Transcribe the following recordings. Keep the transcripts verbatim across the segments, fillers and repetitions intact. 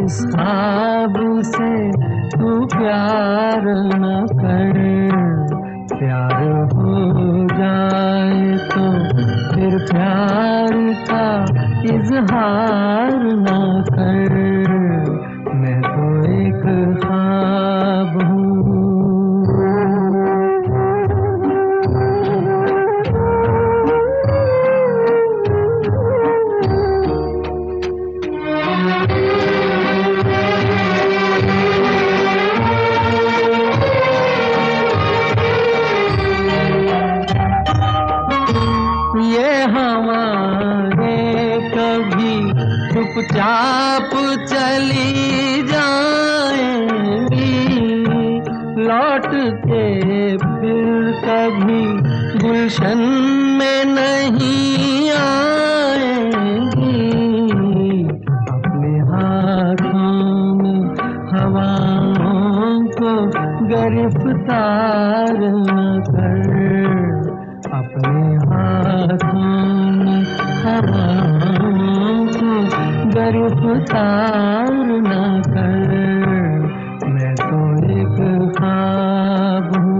इस ख्वाब से तू प्यार न कर। प्यार हो जाए तो फिर प्यार का इजहार न कर। मैं तो एक ख्वाब हूँ। ये हमारे कभी चुपचाप चली जाएंगी, लौट के फिर कभी गुलशन में नहीं आएंगी। अपने हाथों में हवाओं को गिरफ्तार न कर। अपने हाथों में हवाओं को गिरफ्तार न कर। मैं तो एक ख्वाब हूँ।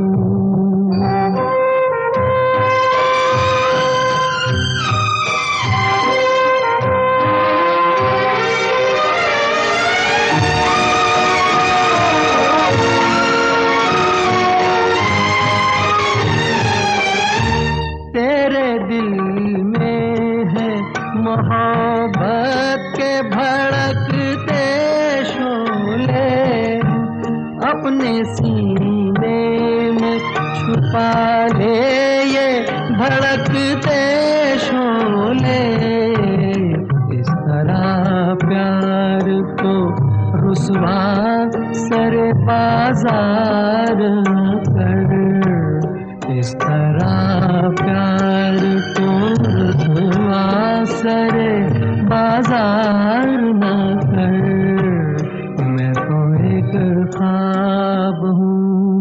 तेरे दिल में है मोहब्बत के भड़कते शोले, अपने सीने में छुपा ले ये भड़कते शोले। इस तरह प्यार को रुसवा सरे बाजार न कर। इस तरह प्यार को रुसवा सरे बाजार न कर। मैं तो एक ख्वाब हूँ।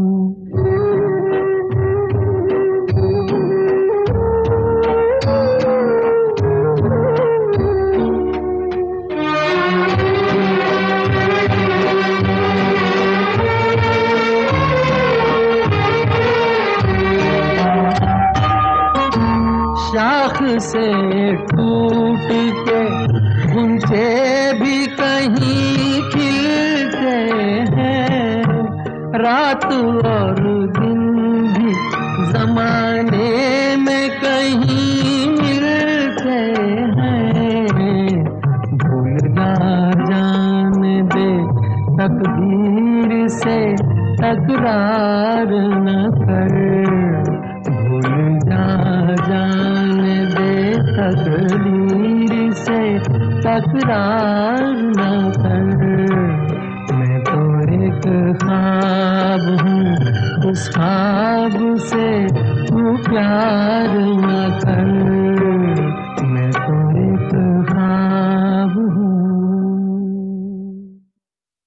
शाख से टूट के गुंचे भी कहीं खिलते हैं, रात और दिन भी जमाने में कहीं मिलते हैं। भूल जा जाने दे तकदीर से तकरार न कर। भूल जा जाने दे तकदीर से तकरार न कर। मैं तो एक ख्वाब हूँ, उस ख्वाब से तू प्यार न कर।